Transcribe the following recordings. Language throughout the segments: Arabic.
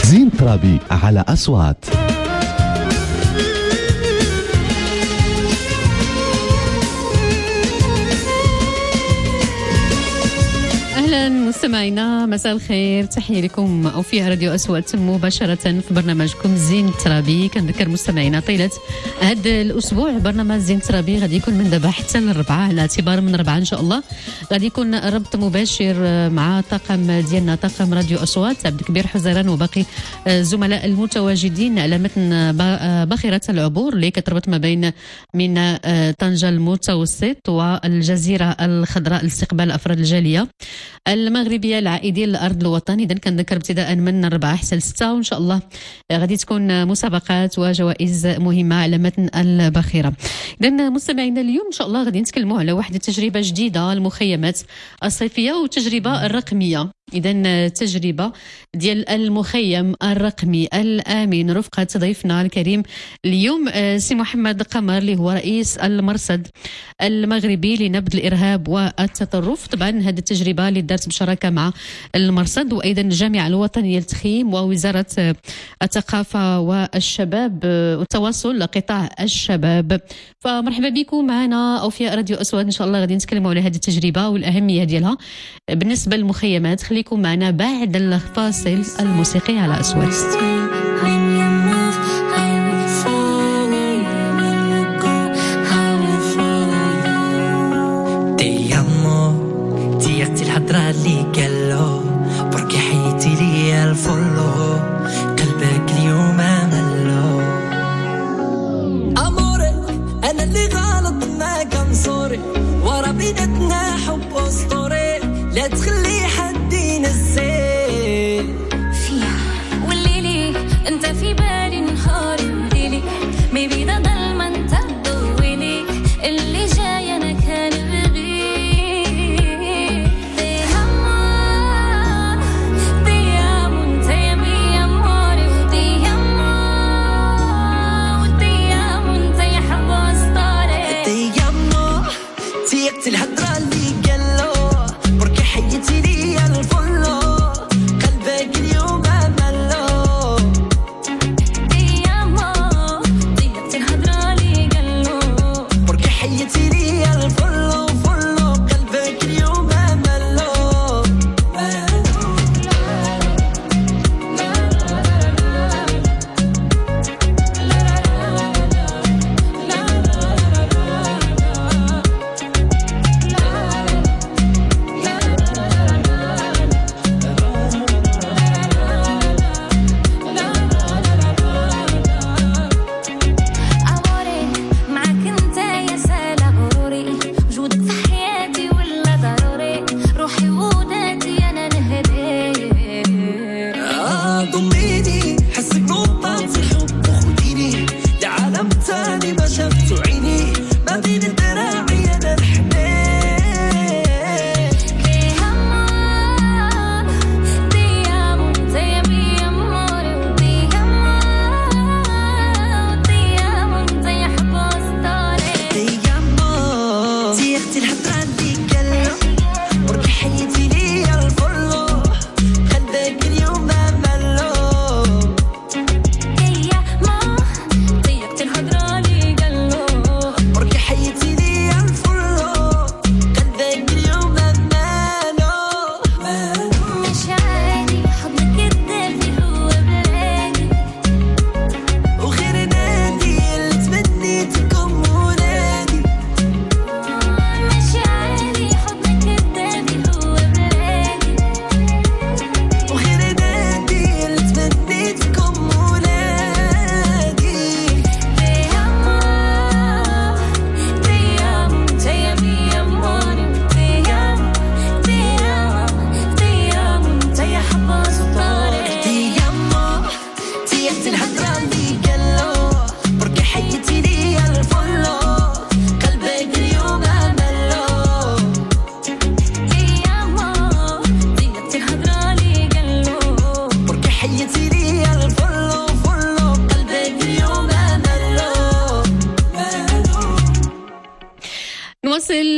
زين ترابي على أصوات. أهلا مستمعينا، مساء الخير، تحية لكم أوفياء راديو أصوات مباشرة في برنامجكم زين الترابي. كنذكر مستمعينا طيلة هذا الأسبوع برنامج زين الترابي غادي يكون من دابا حتى الأربعاء، على اعتبار من الأربعاء إن شاء الله غادي يكون ربط مباشر مع طاقم ديالنا، طاقم راديو أصوات، عبد الكبير حزيران وباقي الزملاء المتواجدين على متن باخرة العبور اللي كتربط ما بين من طنجة المتوسط والجزيرة الخضراء لاستقبال أفراد الجالية المغربيه العائدين للارض الوطن. اذا كنذكر ابتداء من 4 حتى 6، وان شاء الله غادي تكون مسابقات وجوائز مهمه على متن الباخره. اذا مستمعينا اليوم ان شاء الله غادي نتكلموا على واحد التجربه جديده، المخيمات الصيفيه والتجربه الرقميه. إذا تجربة ديال المخيم الرقمي الآمن رفقة ضيفنا الكريم اليوم سي محمد قمر اللي هو رئيس المرصد المغربي لنبذ الإرهاب والتطرف. طبعا هذه التجربة اللي دارت بشراكة مع المرصد وأيضا الجامعة الوطنية للتخييم ووزارة الثقافة والشباب والتواصل لقطاع الشباب. فمرحبا بكم معنا أوفياء راديو أصوات. إن شاء الله غادي نتكلموا على هذه التجربة والأهمية ديالها بالنسبة للمخيمات. خليكم معنا بعد الفاصل الموسيقي على أصوات. ديرتي الهضرة اللي قالو بركي حيتي لي الفولو قلبك اليوم ملو أموري أنا اللي غلط ما كان صوري ورا بيناتنا حب أسطوري لا تخلي حد ينسي فيها والليلي انت في بالي نهاري وليلي ما بينا ظلمة انت تضويني اللي جاي انا كان بغي الهضرة اللي قالو بركي حيتي لي الفولو قلبك اليوم ملو ياما ضيقت الهضرة اللي قالو بركي حيتي لي الفولو فولو قلبك اليوم ملو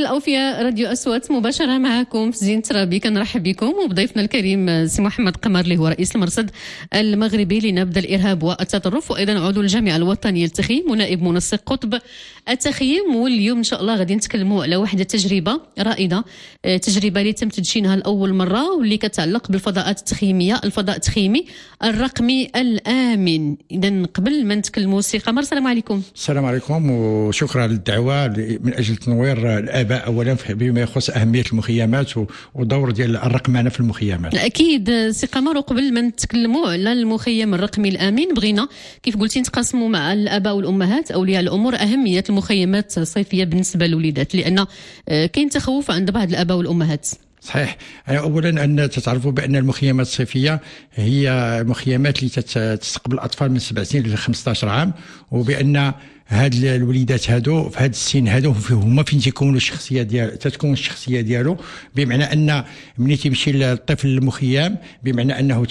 الأوفياء راديو أصوات مباشرة معكم في زين ترابي. كنرحب بكم وبضيفنا الكريم سي محمد قمر اللي هو رئيس المرصد المغربي لنبذ الإرهاب والتطرف، وأيضا عضو الجامعة الوطنية للتخييم ونائب منسق قطب التخييم. واليوم إن شاء الله غادي نتكلموا على واحدة تجربة رائدة، تجربة اللي تم تدشينها لأول مرة واللي كتعلق بالفضاءات التخييمية، الفضاء التخييمي الرقمي الآمن. إذا قبل ما نتكلموا سي قمر، السلام عليكم. السلام عليكم وشكرا للدعوة من أجل تنوير الآباء أولا بما يخص أهمية المخيمات ودور ديال الرقمنة في المخيمات. أكيد سي قمر، وقبل ما نتكلموا على المخيم الرقمي الآمن بغينا كيف قلتي نتقاسموا مع الآباء والأمهات أولياء الأمور أهمية المخيمات الصيفية بالنسبة للوليدات، لأن كاين تخوف عند بعض الآباء والأمهات. صحيح. اولا ان تتعرفوا بان المخيمات الصيفيه هي مخيمات اللي تستقبل الاطفال من 7 سنين ل 15 عام، وبان هاد الوليدات هادو في هاد السن هادو هما فين تيكونوا الشخصيه تتكون الشخصيه ديالو، بمعنى ان ملي تيمشي الطفل للمخيم بمعنى انه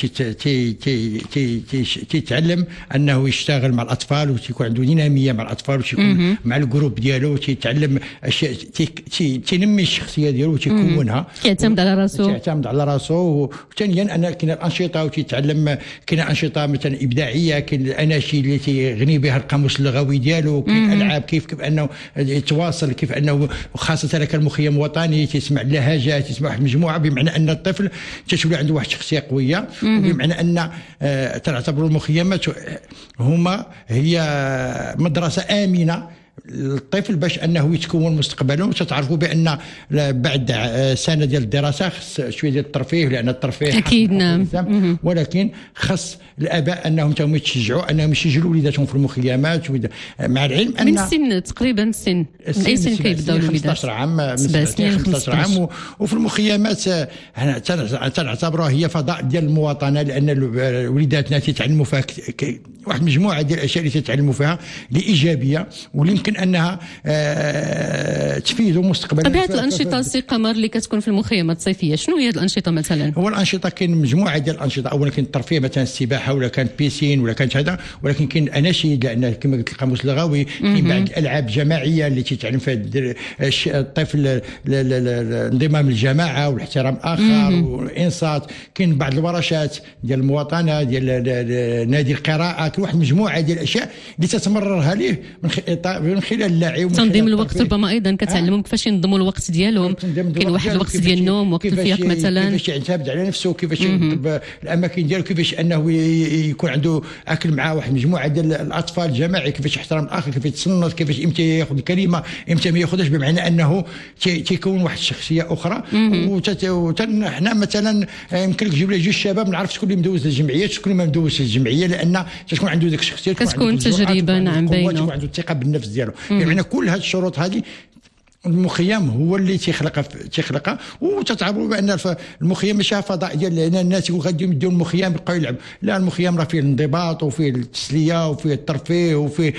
تيتعلم انه يشتغل مع الاطفال وتيكون عنده ديناميه مع الاطفال وتيكون مع الجروب ديالو، تيتعلم اشياء تينمي الشخصيه ديالو وتيكونها، يعتمد على راسو. وثانيا ان كاين الانشطه وتيتعلم، كاين انشطه مثلا ابداعيه، كاين الاناشيد اللي تيغني بها القاموس اللغوي ديالو، كاين العاب كيف انه يتواصل، كيف انه خاصه لك المخيم الوطني تسمع اللهجات، تسمع واحد المجموعه، بمعنى ان الطفل تتولي عنده واحد الشخصيه قويه. بمعنى ان تعتبر المخيمات هي مدرسه امنه الطفل باش انه يتكون مستقبلا. وتتعرفوا بان بعد سنه ديال الدراسه خص شويه ديال الترفيه، لان الترفيه اكيد نعم، ولكن خص الاباء انهم تاهم يتشجعوا انهم يسجلوا وليداتهم في المخيمات، مع العلم ان من السن تقريبا من اي سن كيبداو الوليدات؟ 15 عام، من 15 عام. وفي المخيمات تنعتبروها هي فضاء ديال المواطنه، لان وليداتنا تيتعلموا فيها واحد مجموعه ديال الاشياء اللي تتعلموا فيها الايجابيه واللي يمكن انها تفيدوا مستقبلا. طبيعه الانشطه سي قمر اللي كتكون في المخيمات الصيفيه شنو هي الانشطه مثلا؟ هو الانشطه كاين مجموعه ديال الانشطه، اولا كاين الترفيه مثلا السباحه ولا كان بيسين ولا كانت هذا، ولكن كاين الاناشيد لان كما قلت القاموس اللغوي، كاين بعض الالعاب الجماعيه اللي تيتعلم فيها الطفل الانضمام للجماعه والاحترام الاخر والانصات. كاين بعض الورشات ديال المواطنه ديال نادي القراءه، كاين واحد المجموعه ديال الاشياء اللي تتمررها ليه من خلال اللعب تنظيم الوقت. ربما ايضا كتعلمهم كيفاش ينظموا الوقت ديالهم، كاين واحد الوقت ديال النوم، وقت الفياق مثلا، كيفاش يعتمد على نفسه، كيفاش ينظم الاماكن ديالو، كيفاش انه يكون عنده اكل مع واحد مجموعه ديال الاطفال الجماعي، كيفاش يحترم الاخر، كيفاش يتصنت، كيفاش امتى ياخذ الكلمه امتى ما ياخذهاش، بمعنى انه تيكون واحد الشخصيه اخرى. وحنا مثلا يمكن لك تجيب لي جوج الشباب نعرف شكون اللي مدوز الجمعيات شكون ما مدوزش الجمعيه، لان تكون عنده ديك الشخصيه، كتكون تجربه نعم باينه، تكون عنده الثقه بالنفس ديالو. يعني كل هذه الشروط هذه المخيم هو اللي تيخلقها. وتتعرفوا بان المخيم ماشي فضاء ديال الناس يقول غادي يديو المخيم يبقاو يلعبوا، لا، المخيم راه فيه الانضباط وفيه التسليه وفيه الترفيه وفيه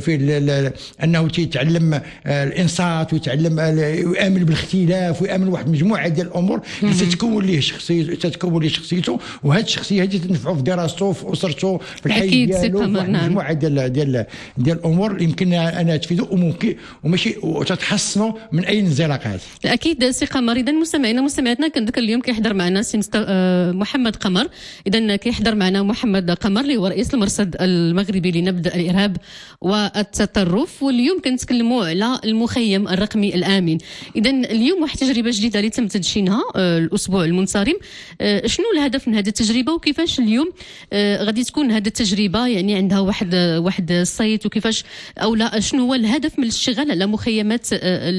انه تيتعلم الانصات ويتعلم يؤمن بالاختلاف ويؤمن واحد مجموعه ديال الامور اللي تتكون ليه شخصيته، وهذه الشخصيه هذه تنفعوا في دراسته في اسرته في الحي ديالو، مجموعه ديال الامور اللي يمكن انها تفيدوا وممكن وماشي وتتحسنوا من اي انزلاقات. اكيد سي قمر. اذا مستمعاتنا كنذكر اليوم كيحضر معنا سي محمد قمر. اذا كيحضر معنا محمد قمر اللي هو رئيس المرصد المغربي لنبذ الارهاب والتطرف، واليوم كنتكلموا على المخيم الرقمي الامن. اذا اليوم واحد التجربه جديده اللي تم تدشينها الاسبوع المنصرم. شنو الهدف من هذه التجربه وكيفاش اليوم غادي تكون هذه التجربه يعني عندها واحد الصيت، وكيفاش او لا شنو هو الهدف من الاشتغال على مخيمات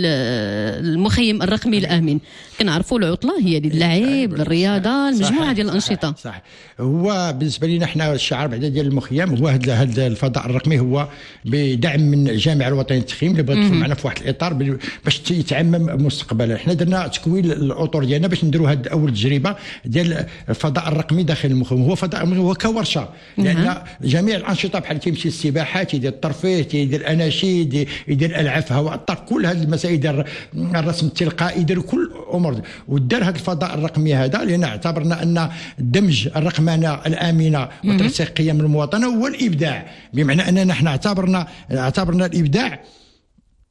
المخيم الرقمي الامن؟ كنعرفوا العطله هي للعب، للرياضه، المجموعه ديال الانشطه. صح. هو بالنسبه لنا احنا الشعار بعدا ديال المخيم هو هذا الفضاء الرقمي، هو بدعم من الجامعه الوطنيه للتخييم اللي بغات تدخل معنا في واحد الاطار باش يتعمم مستقبلا. احنا درنا تكوين الاطر ديالنا باش نديروا هذه اول تجربه ديال الفضاء الرقمي داخل المخيم. هو فضاء هو كورشه، لان جميع الانشطه بحال تيمشي السباحه، تيدير الترفيه، تيدير الاناشيد، يدير الالعاب في هواء الطلق، كل هذه المسائل ديال الرسم التلقائي، يدير كل امور. ودار هذا الفضاء الرقمي هذا لان اعتبرنا ان دمج الرقمنه الامنه وترسيخ قيم المواطنه هو الابداع، بمعنى اننا احنا اعتبرنا الابداع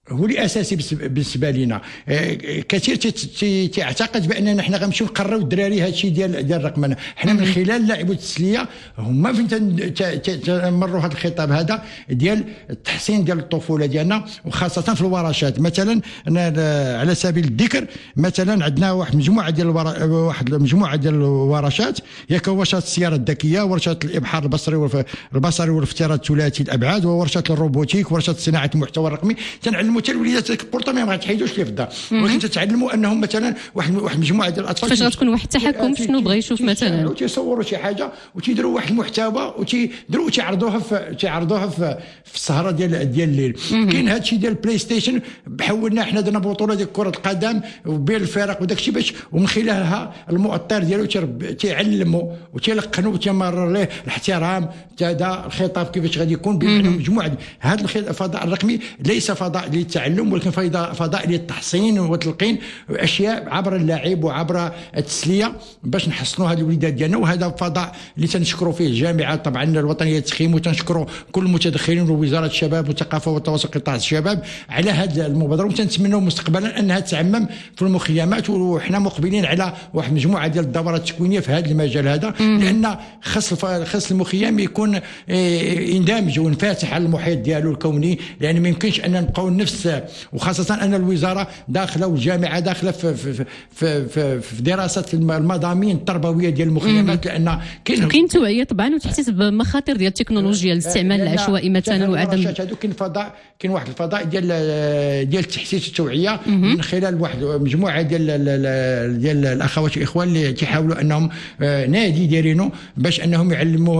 هو اللي اساسي بالنسبه لنا. كثير تعتقد باننا حنا غنمشيو نقراو الدراري هذا الشيء ديال الرقمنه. حنا من خلال اللعب والتسليه هما فين تمروا هذا الخطاب هذا ديال التحسين ديال الطفوله ديالنا، وخاصه في الورشات. مثلا على سبيل الذكر مثلا عندنا واحد مجموعه ديال الورشات، ياك ورشه السياره الذكيه، ورشه الابحار البصري والافتراض ثلاثي الابعاد، وورشه الروبوتيك، ورشه صناعه المحتوى الرقمي. تنعلموا حتى الوليدات البورطه ما غتحيدوش ليه في الدار، ولكن تتعلموا انهم مثلا واحد مجموعه ديال الاطفال فاش غتكون واحد التحكم شنو بغى يشوف مثلا، وتيصوروا شي حاجه وتيديروا واحد المحتوى وتيعرضوها في السهره ديال الليل. كاين هذا الشيء ديال البلاي ستيشن، حولنا حنا درنا بطوله ديال كره القدم وبين الفرق وداك الشيء باش ومن خلالها المؤطر ديالو تيعلموا وتيلقنوا وتمرر ليه الاحترام هذا الخطاب كيفاش غادي يكون. بمعنى مجموعه هذا الفضاء الرقمي ليس فضاء للتعلم ولكن فضاء للتحصين وتلقين اشياء عبر اللعب وعبر التسليه باش نحصنوا هاد الوليدات ديالنا. وهذا فضاء اللي تنشكروا فيه الجامعه طبعا الوطنيه للتخييم، وتنشكروا كل المتدخلين ووزاره الشباب والثقافه والتواصل قطاع الشباب على هذه المبادره، وتنتمنوا مستقبلا انها تعمم في المخيمات. وحنا مقبلين على واحد مجموعه ديال الدورات التكوينيه في هذا المجال هذا، لان خص المخيم يكون يندمج وينفتح على المحيط ديالو الكوني، لان ما يمكنش ان نبقاو نفس، وخاصه ان الوزاره داخله والجامعه داخله في دراسه المضامين التربويه ديال المخيمات، لان كاين توعيه طبعا وتحسيس بمخاطر ديال التكنولوجيا، الاستعمال العشوائي مثلا وعدم كاين واحد الفضاء ديال التحسيس التوعيه من خلال واحد مجموعه ديال الاخوات والاخوان اللي تيحاولوا انهم نادي دايرينه باش انهم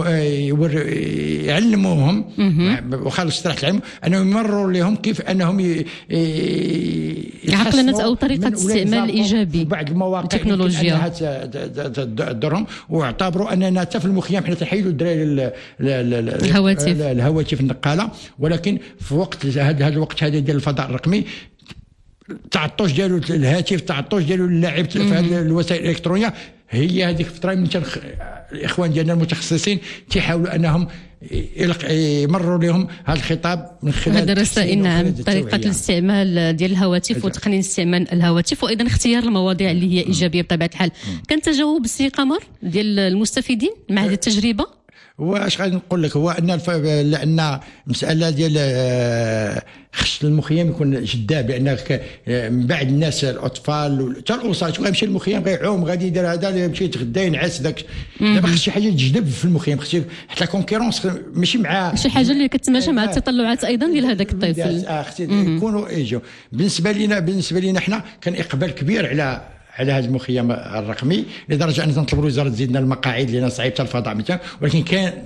يعلموهم وخارج صراحه العلم انهم يمروا لهم كيف انهم عقلنة او طريقه استعمال ايجابي بعض المواقع التكنولوجيا تضرهم. واعتبروا اننا حتى في المخيم حنا تنحيدوا الدراري الهواتف النقاله، ولكن في وقت هذا الوقت هذا ديال الفضاء الرقمي التعطش ديالو الهاتف، التعطش ديالو اللعب في هذه الوسائل الالكترونيه، هي هذيك الفتره من الاخوان ديالنا المتخصصين تيحاولوا انهم يمروا لهم هذا الخطاب من خلال هذا الرسائل. نعم، طريقه الاستعمال ديال الهواتف وتقنين استعمال الهواتف، وايضا اختيار المواضيع اللي هي ايجابيه بطبيعه الحال. كان تجاوب السي قمر ديال المستفيدين مع هذه التجربه؟ واش غادي نقول لك هو لان مساله ديال خص المخيم يكون جذاب، لان من بعد الناس الاطفال حتى الاسر تبغى يمشي للمخيم غيعوم غادي يدير هذا يمشي يتغدى ينعس داك. دابا خص شي حاجه تجذب في المخيم، خص حتى كونكيرونس ماشي مع شي حاجه اللي كتماشى مع التطلعات ايضا ديال هذاك الطفل. خص يكونوا يجوا. بالنسبه لنا حنا كان اقبال كبير على هذا المخيم الرقمي، لدرجه ان تنطلبوا الوزاره تزيدنا المقاعد لان صعيب حتى الفضاء مثلا، ولكن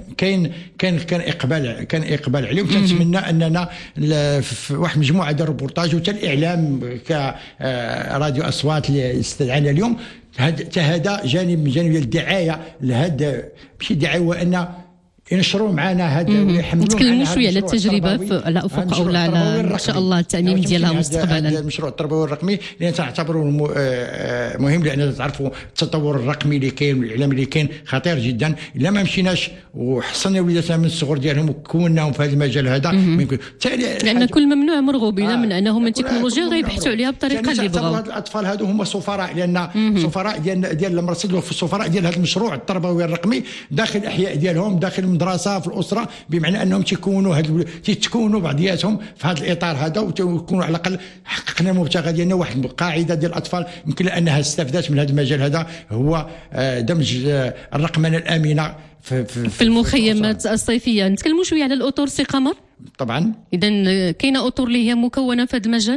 كان اقبال عليه. وتنتمنى اننا في واحد مجموعه ديال الروبورتاج وحتى الاعلام كراديو اصوات اللي استدعانا اليوم، هذا جانب من جانب الدعايه لهذا ماشي دعايه، وان ينشروا معنا هذا ويحملوا. نتكلموا شويه على التجربه على افق او على ان شاء الله التعميم ديالها مستقبلا. المشروع التربوي الرقمي اللي تعتبره مهم، لان تعرفوا التطور الرقمي اللي كاين والاعلام اللي كاين خطير جدا. الا ما مشيناش وحصلنا وليداتنا من الصغر ديالهم وكوناهم في هذا المجال هذا لان كل ممنوع مرغوب الا من انهم التكنولوجيا غيبحثوا عليها بطريقه اللي بغاو. الاطفال هذو هما سفراء، لان سفراء ديال المرصد وسفراء ديال هذا المشروع التربوي الرقمي داخل الاحياء ديالهم، داخل المدرسه في الاسره، بمعنى انهم تيتكونوا بعضياتهم في هذا الاطار هذا، وتكونوا على الاقل حققنا المبتغى ديالنا. واحد القاعده ديال الاطفال يمكن انها استفادت من هذا المجال هذا هو دمج الرقمنه الامنه في المخيمات الصيفيه. نتكلموا شويه على الاطر سي قمر. طبعا اذا كاينه اطر اللي هي مكونه في هذا المجال.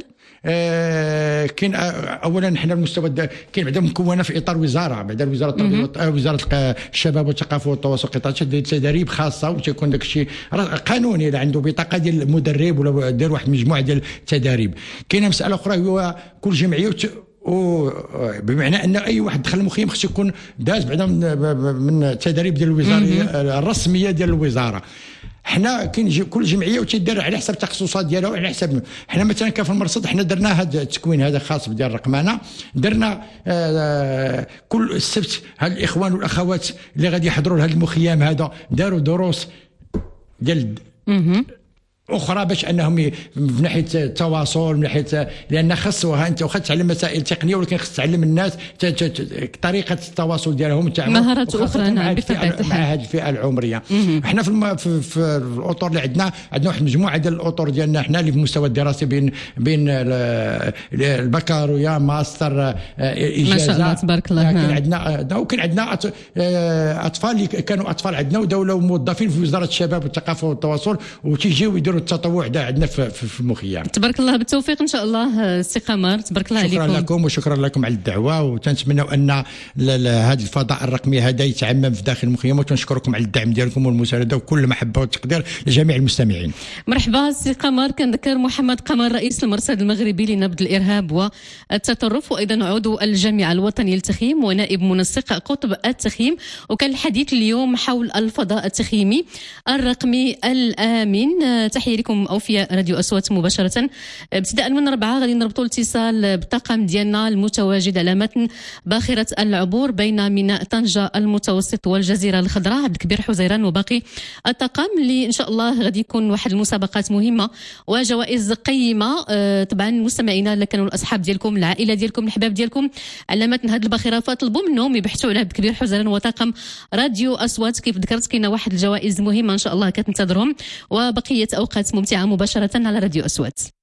كاين اولا حنا المستوى كاين بعدا مكونه في اطار وزاره، بعدا وزاره الشباب والثقافه والتواصل قطاع تدريب خاصه، وتيكون داك الشيء قانوني اللي عنده بطاقه ديال المدرب ولا دار واحد مجموعه ديال التداريب. كاينه مساله اخرى هو كل جمعيه بمعنى ان اي واحد دخل المخيم خصو يكون داز بعدا من التدريب ديال الوزاره الرسميه ديال الوزاره. حنا كاين كل جمعيه وتدير على حسب التخصصات ديالها وعلى حسب. حنا مثلا كان في المرصد حنا درنا هذا التكوين هذا خاص ديال الرقمنه، درنا كل السبت هاد الاخوان والاخوات اللي غادي يحضروا لهذا المخيم هذا داروا دروس ديال اخرى باش انهم من ناحيه التواصل، من ناحيه لان خاصها انت واخا تعلم مسائل تقنيه، ولكن خاص تعلم الناس طريقه التواصل ديالهم مهارات اخرى. نعم بطبيعه الحال مع هذه الفئه العمريه. احنا في الاطر اللي عندنا واحد المجموعه ديال الاطر ديالنا احنا اللي في المستوى الدراسي بين البكالوريا ماستر اجازه ما شاء الله تبارك الله. كان عندنا اطفال اللي كانوا اطفال عندنا ودوله وموظفين في وزاره الشباب والثقافه والتواصل وتيجيو يديروا التطوع ده عندنا في المخيم. تبارك الله بالتوفيق ان شاء الله سي قمر. تبارك الله عليكم. شكرا لكم وشكرا لكم على الدعوه، وتنتمنوا ان هذه الفضاء الرقمي هذا يتعمم في داخل المخيم، وتنشكركم على الدعم ديالكم والمسانده وكل محبه والتقدير لجميع المستمعين. مرحبا سي قمر. كنذكر محمد قمر رئيس المرصد المغربي لنبذ الارهاب والتطرف، وايضا عضو الجامعه الوطنيه للتخييم ونائب منسق قطب التخييم، وكان الحديث اليوم حول الفضاء التخييمي الرقمي الامن. تحيه لكم اوفياء راديو اصوات مباشره. ابتداء من 4 غادي نربطوا الاتصال بالطاقم ديالنا المتواجد على متن باخره العبور بين ميناء طنجه المتوسط والجزيره الخضراء، عبد الكبير حزيران وباقي الطاقم، اللي ان شاء الله غادي يكون واحد المسابقات مهمه وجوائز قيمه. طبعا مستمعينا اللي كانوا الاصحاب ديالكم، العائله ديالكم، الحباب ديالكم على متن هذه الباخره، فطلبوا منهم يبحثوا على عبد الكبير حزيران وطاقم راديو اصوات. كيف ذكرت كاينه واحد الجوائز مهمه ان شاء الله كتنتظرهم، وبقيه اوقات ممتعه مباشره على راديو اصوات.